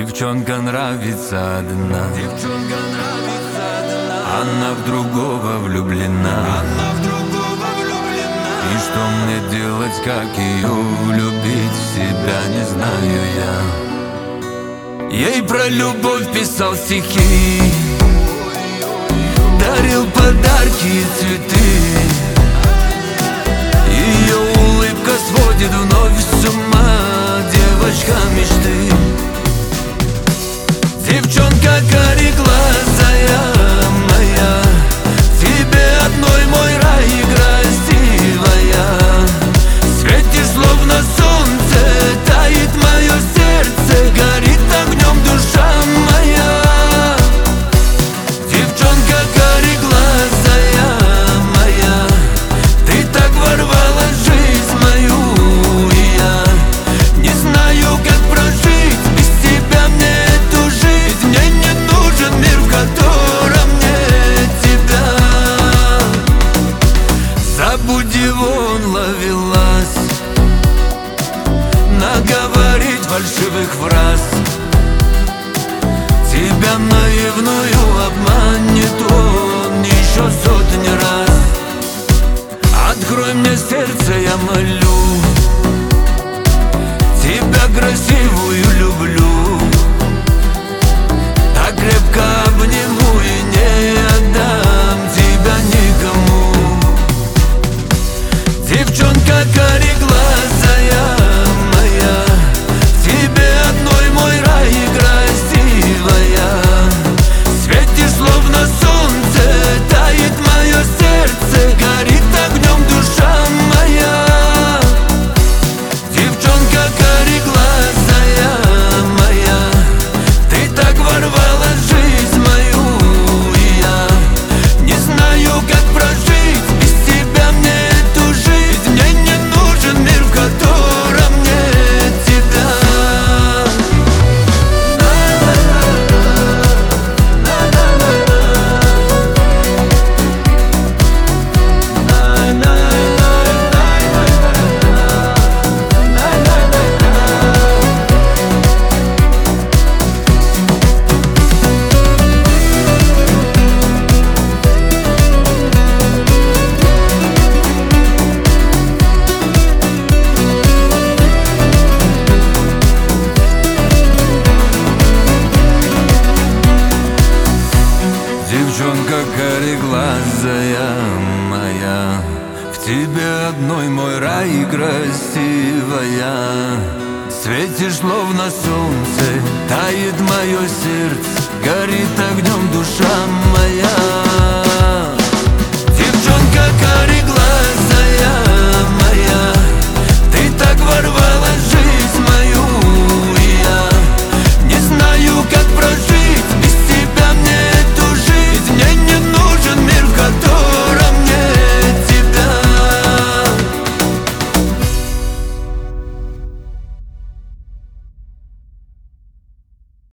Девчонка нравится одна, она в другого влюблена. И что мне делать, как ее влюбить в себя, не знаю я. Ей про любовь писал стихи, дарил подарки и цветы. Ее улыбка сводит вновь с ума, девочка мечты. Девчонка кореглазая моя, тебе одной мой рай красивая. Светишь словно солнце, тает мое сердце, горит огнем душа моя. Девчонка кореглазая моя, ты так ворвала жизнь мою, и я не знаю, как прожить без тебя мне эту жизнь. Мне не нужен мир, в котором нет тебя. Забудь его, он ловелас, наговорить фальшивых фраз. Тебя наивную обманет он еще сотни раз. Открой мне сердце, я молю, тебя красивую люблю. Так крепко обниму и не отдам тебя никому. Девчонка кореглазая моя, тебе одной мой рай красивая. Светишь словно солнце, тает мое сердце, горит огнем душа моя. Девчонка кореглазая моя, ты так ворвала жизнь мою, и я не знаю, как прожить без тебя мне эту жизнь. Мне не нужен мир, в котором нет тебя. Девчонка кореглазая моя, в тебе одной мой рай красивая. Светишь словно солнце, тает мое сердце, горит огнем душа моя.